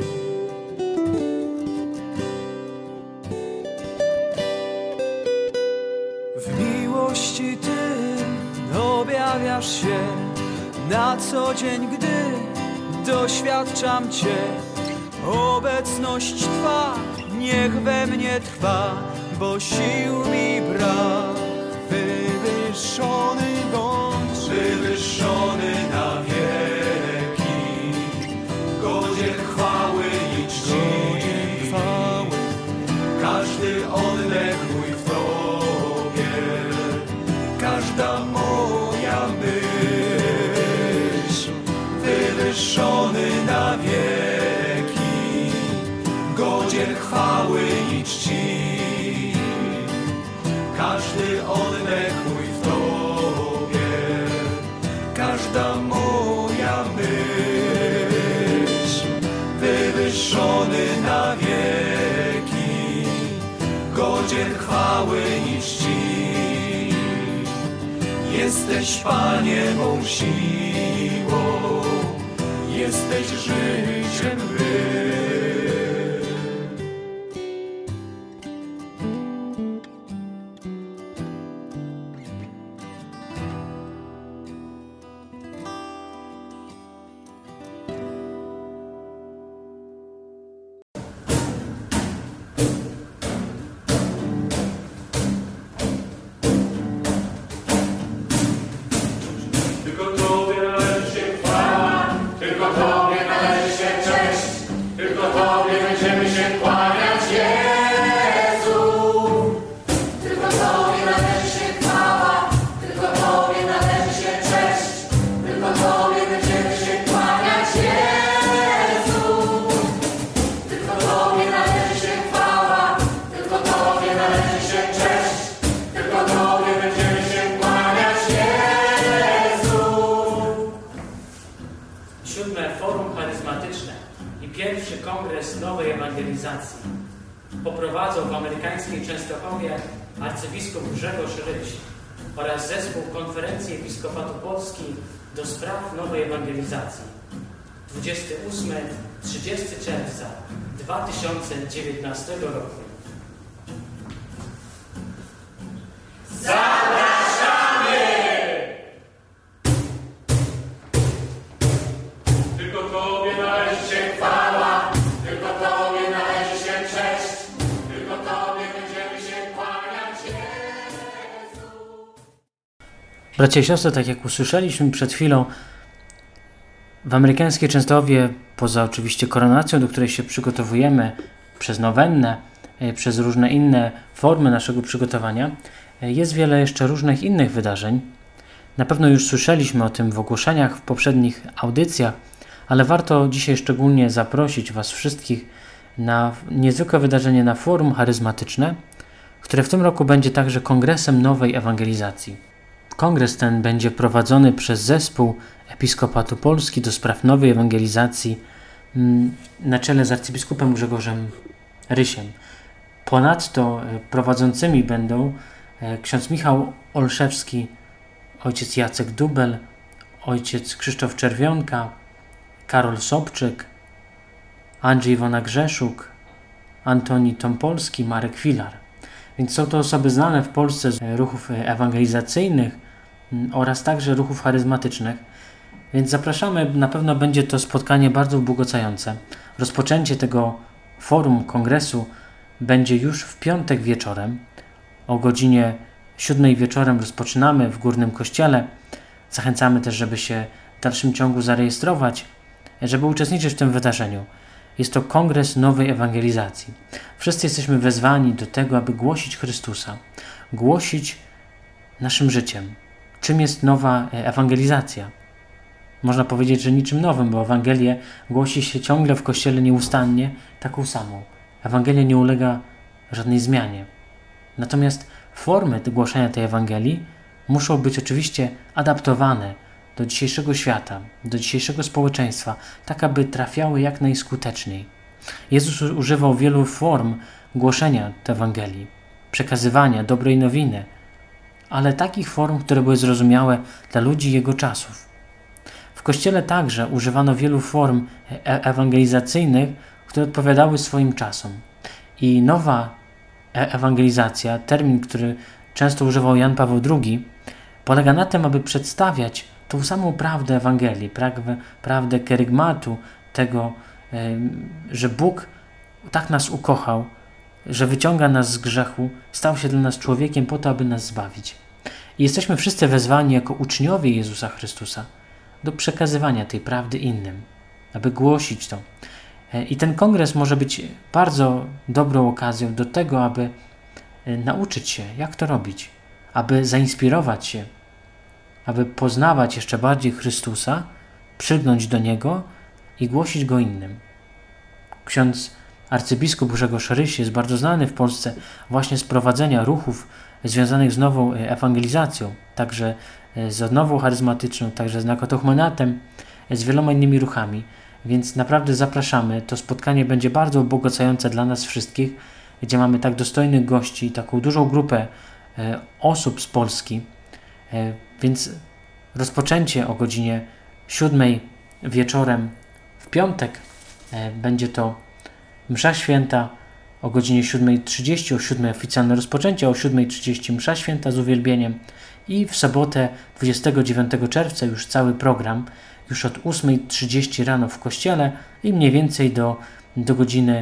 W miłości Ty objawiasz się na co dzień, gdy doświadczam Cię. Obecność Twa niech we mnie trwa, bo sił mi brak. Wywyższony bądź, wywyższony na wieki, godzien chwały i czci, każdy oddech mój w Tobie, każda moja myśl, wywyższony na wieki, godzien chwały i czci. Każdy oddech mój w Tobie, każda moja myśl, wywyższony na wieki, godzien chwały i czci. Jesteś, Panie, mą siłą, jesteś życiem mym. prowadzą w amerykańskiej Częstochowie arcybiskup Grzegorz Ryś oraz zespół Konferencji Episkopatu Polski do spraw nowej ewangelizacji. 28-30 czerwca 2019 roku. Zapraszamy! Tylko Tobie należy się chwała, tylko Tobie należy się cześć, tylko Tobie będziemy się kłaniać, Jezu. Bracia i siostry, tak jak usłyszeliśmy przed chwilą, w amerykańskiej Częstochowie, poza oczywiście koronacją, do której się przygotowujemy przez nowennę, przez różne inne formy naszego przygotowania, jest wiele jeszcze różnych innych wydarzeń. Na pewno już słyszeliśmy o tym w ogłoszeniach, w poprzednich audycjach, ale warto dzisiaj szczególnie zaprosić Was wszystkich na niezwykłe wydarzenie na Forum Charyzmatyczne, które w tym roku będzie także Kongresem Nowej Ewangelizacji. Kongres ten będzie prowadzony przez zespół Episkopatu Polski do spraw nowej ewangelizacji na czele z arcybiskupem Grzegorzem Rysiem. Ponadto prowadzącymi będą ksiądz Michał Olszewski, ojciec Jacek Dubel, ojciec Krzysztof Czerwionka, Karol Sobczyk, Andrzej Iwona Grzeszuk, Antoni Tompolski, Marek Filar. Więc są to osoby znane w Polsce z ruchów ewangelizacyjnych oraz także ruchów charyzmatycznych. Więc zapraszamy, na pewno będzie to spotkanie bardzo ubogacające. Rozpoczęcie tego forum, kongresu będzie już w piątek wieczorem. O godzinie 7 wieczorem rozpoczynamy w Górnym Kościele. Zachęcamy też, żeby się w dalszym ciągu zarejestrować, żeby uczestniczyć w tym wydarzeniu. Jest to Kongres Nowej Ewangelizacji. Wszyscy jesteśmy wezwani do tego, aby głosić Chrystusa, głosić naszym życiem. Czym jest nowa ewangelizacja? Można powiedzieć, że niczym nowym, bo Ewangelię głosi się ciągle w Kościele nieustannie taką samą. Ewangelia nie ulega żadnej zmianie. Natomiast formy głoszenia tej Ewangelii muszą być oczywiście adaptowane do dzisiejszego świata, do dzisiejszego społeczeństwa, tak aby trafiały jak najskuteczniej. Jezus używał wielu form głoszenia tej Ewangelii, przekazywania dobrej nowiny, ale takich form, które były zrozumiałe dla ludzi Jego czasów. W Kościele także używano wielu form ewangelizacyjnych, które odpowiadały swoim czasom. I nowa ewangelizacja, termin, który często używał Jan Paweł II, polega na tym, aby przedstawiać tą samą prawdę Ewangelii, prawdę kerygmatu, tego, że Bóg tak nas ukochał, że wyciąga nas z grzechu, stał się dla nas człowiekiem po to, aby nas zbawić. I jesteśmy wszyscy wezwani jako uczniowie Jezusa Chrystusa do przekazywania tej prawdy innym, aby głosić to. I ten kongres może być bardzo dobrą okazją do tego, aby nauczyć się, jak to robić, aby zainspirować się, aby poznawać jeszcze bardziej Chrystusa, przygnąć do Niego i głosić Go innym. Ksiądz arcybiskup Grzegorz Ryś jest bardzo znany w Polsce właśnie z prowadzenia ruchów związanych z nową ewangelizacją, także z odnową charyzmatyczną, także z nakatochmenatem, z wieloma innymi ruchami. Więc naprawdę zapraszamy. To spotkanie będzie bardzo ubogacające dla nas wszystkich, gdzie mamy tak dostojnych gości, taką dużą grupę osób z Polski. Więc rozpoczęcie o godzinie 7 wieczorem w piątek. Będzie to msza święta o godzinie 7:30, o 7 oficjalne rozpoczęcie, o 7:30 msza święta z uwielbieniem i w sobotę 29 czerwca już cały program, już od 8:30 rano w kościele i mniej więcej do godziny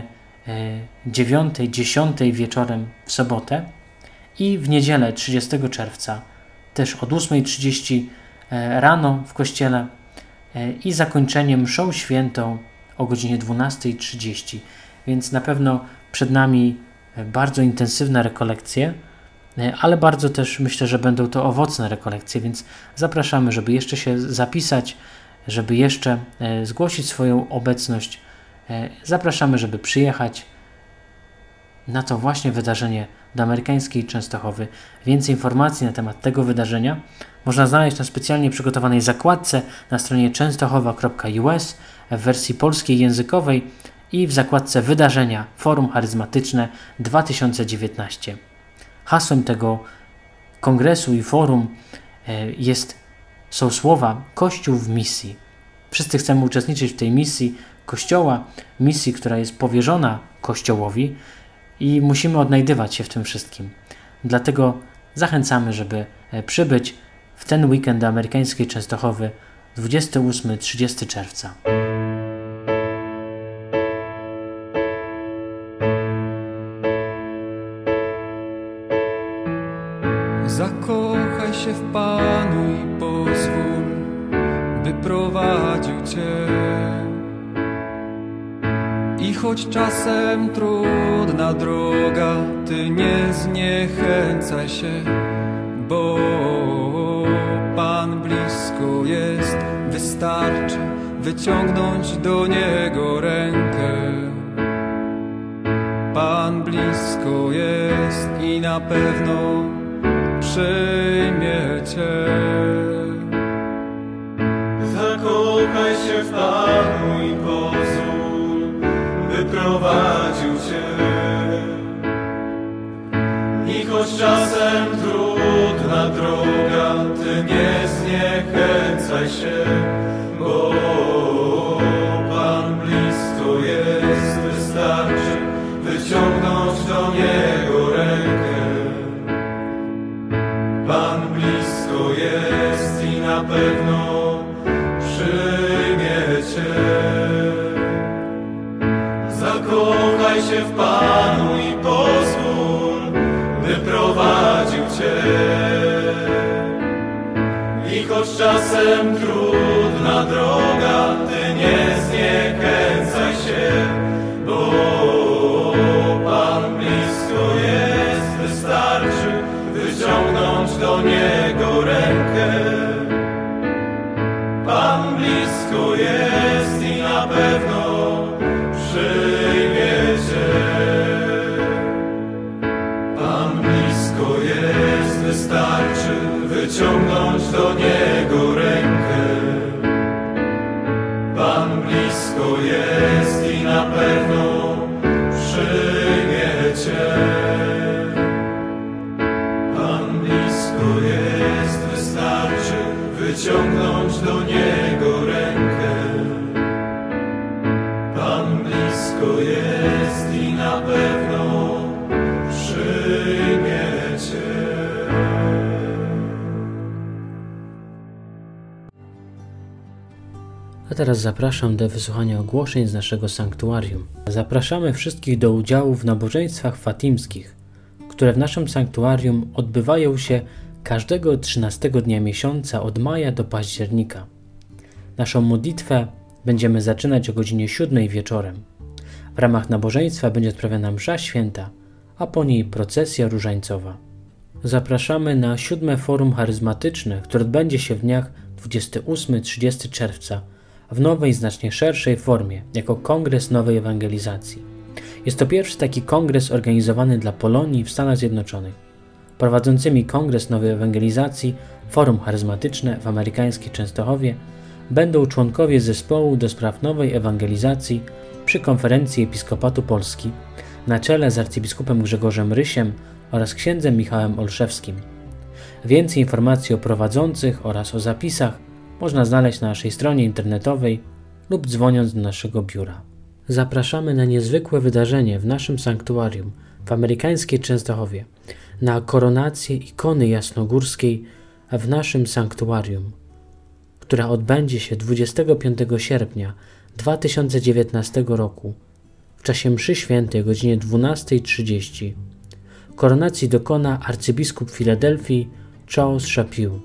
9, 10 wieczorem w sobotę i w niedzielę 30 czerwca też od 8:30 rano w kościele i zakończenie mszą świętą o godzinie 12:30. Więc na pewno przed nami bardzo intensywne rekolekcje, ale bardzo też myślę, że będą to owocne rekolekcje, więc zapraszamy, żeby jeszcze się zapisać, żeby jeszcze zgłosić swoją obecność. Zapraszamy, żeby przyjechać na to właśnie wydarzenie do amerykańskiej Częstochowy. Więcej informacji na temat tego wydarzenia można znaleźć na specjalnie przygotowanej zakładce na stronie częstochowa.us w wersji polskiej językowej i w zakładce Wydarzenia Forum Charyzmatyczne 2019. Hasłem tego kongresu i forum są słowa Kościół w misji. Wszyscy chcemy uczestniczyć w tej misji Kościoła, misji, która jest powierzona Kościołowi i musimy odnajdywać się w tym wszystkim. Dlatego zachęcamy, żeby przybyć w ten weekend do amerykańskiej Częstochowy 28-30 czerwca. Zakochaj się w Panu i pozwól, by prowadził Cię. I choć czasem trudna droga, Ty nie zniechęcaj się, bo Pan blisko jest. Wystarczy wyciągnąć do Niego rękę. Pan blisko jest i na pewno przyjmie Cię. Zakochaj się w Panu i pozwól, by prowadził Cię. I choć czasem trudna droga, Ty nie zniechęcaj się, bo Pan blisko jest. Wystarczy wyciągnąć do Niego rękę. Pan blisko jest i na pewno przyjmie Cię. Zakochaj się w Panu i pozwól, by prowadził Cię. I choć czasem trudna droga, Ty nie zniechęcaj się, bo Pan blisko jest. Wystarczy wyciągnąć do Niego rękę. Pan blisko jest i na pewno przyjmie Cię. Pan blisko jest, wystarczy wyciągnąć do Niego rękę. Pan blisko jest i na pewno przyjmie Cię. Pan blisko jest, wystarczy wyciągnąć do Niego rękę. Pan blisko jest i na pewno przyjmie Cię. A teraz zapraszam do wysłuchania ogłoszeń z naszego sanktuarium. Zapraszamy wszystkich do udziału w nabożeństwach fatimskich, które w naszym sanktuarium odbywają się każdego 13 dnia miesiąca od maja do października. Naszą modlitwę będziemy zaczynać o godzinie 7 wieczorem. W ramach nabożeństwa będzie odprawiana msza święta, a po niej procesja różańcowa. Zapraszamy na 7. Forum Charyzmatyczne, które odbędzie się w dniach 28-30 czerwca w nowej, znacznie szerszej formie, jako Kongres Nowej Ewangelizacji. Jest to pierwszy taki kongres organizowany dla Polonii w Stanach Zjednoczonych. Prowadzącymi Kongres Nowej Ewangelizacji, Forum Charyzmatyczne w amerykańskiej Częstochowie będą członkowie zespołu do spraw nowej ewangelizacji przy Konferencji Episkopatu Polski na czele z arcybiskupem Grzegorzem Rysiem oraz księdzem Michałem Olszewskim. Więcej informacji o prowadzących oraz o zapisach można znaleźć na naszej stronie internetowej lub dzwoniąc do naszego biura. Zapraszamy na niezwykłe wydarzenie w naszym sanktuarium w amerykańskiej Częstochowie, na koronację ikony jasnogórskiej w naszym sanktuarium, która odbędzie się 25 sierpnia 2019 roku w czasie mszy świętej o godzinie 12:30. Koronacji dokona arcybiskup Filadelfii Charles Chaput.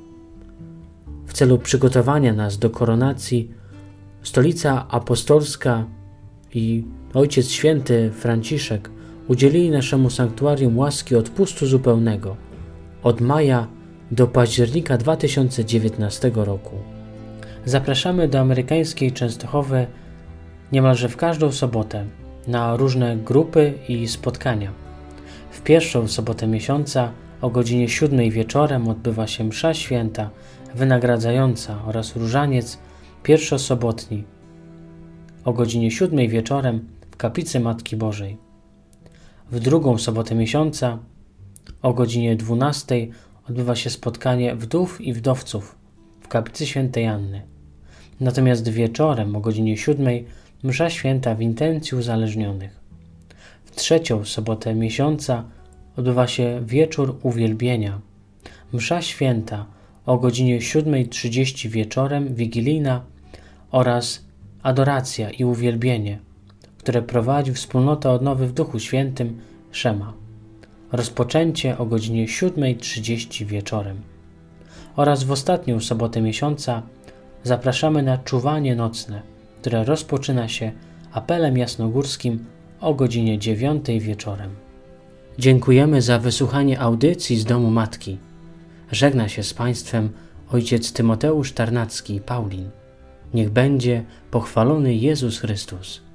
W celu przygotowania nas do koronacji Stolica Apostolska i Ojciec Święty Franciszek udzielili naszemu sanktuarium łaski odpustu zupełnego od maja do października 2019 roku. Zapraszamy do amerykańskiej Częstochowy niemalże w każdą sobotę na różne grupy i spotkania. W pierwszą sobotę miesiąca o godzinie 7 wieczorem odbywa się msza święta wynagradzająca oraz różaniec pierwszosobotni. O godzinie 7 wieczorem w kaplicy Matki Bożej. W drugą sobotę miesiąca o godzinie 12 odbywa się spotkanie wdów i wdowców w kaplicy Świętej Anny. Natomiast wieczorem o godzinie 7 msza święta w intencji uzależnionych. W trzecią sobotę miesiąca odbywa się wieczór uwielbienia. Msza święta o godzinie 7:30 wieczorem, wigilijna oraz adoracja i uwielbienie, które prowadzi wspólnota odnowy w Duchu Świętym Szema. Rozpoczęcie o godzinie 7:30 wieczorem. Oraz w ostatnią sobotę miesiąca zapraszamy na czuwanie nocne, które rozpoczyna się apelem jasnogórskim o godzinie 9 wieczorem. Dziękujemy za wysłuchanie audycji z Domu Matki. Żegna się z Państwem ojciec Tymoteusz Tarnacki, Paulin. Niech będzie pochwalony Jezus Chrystus.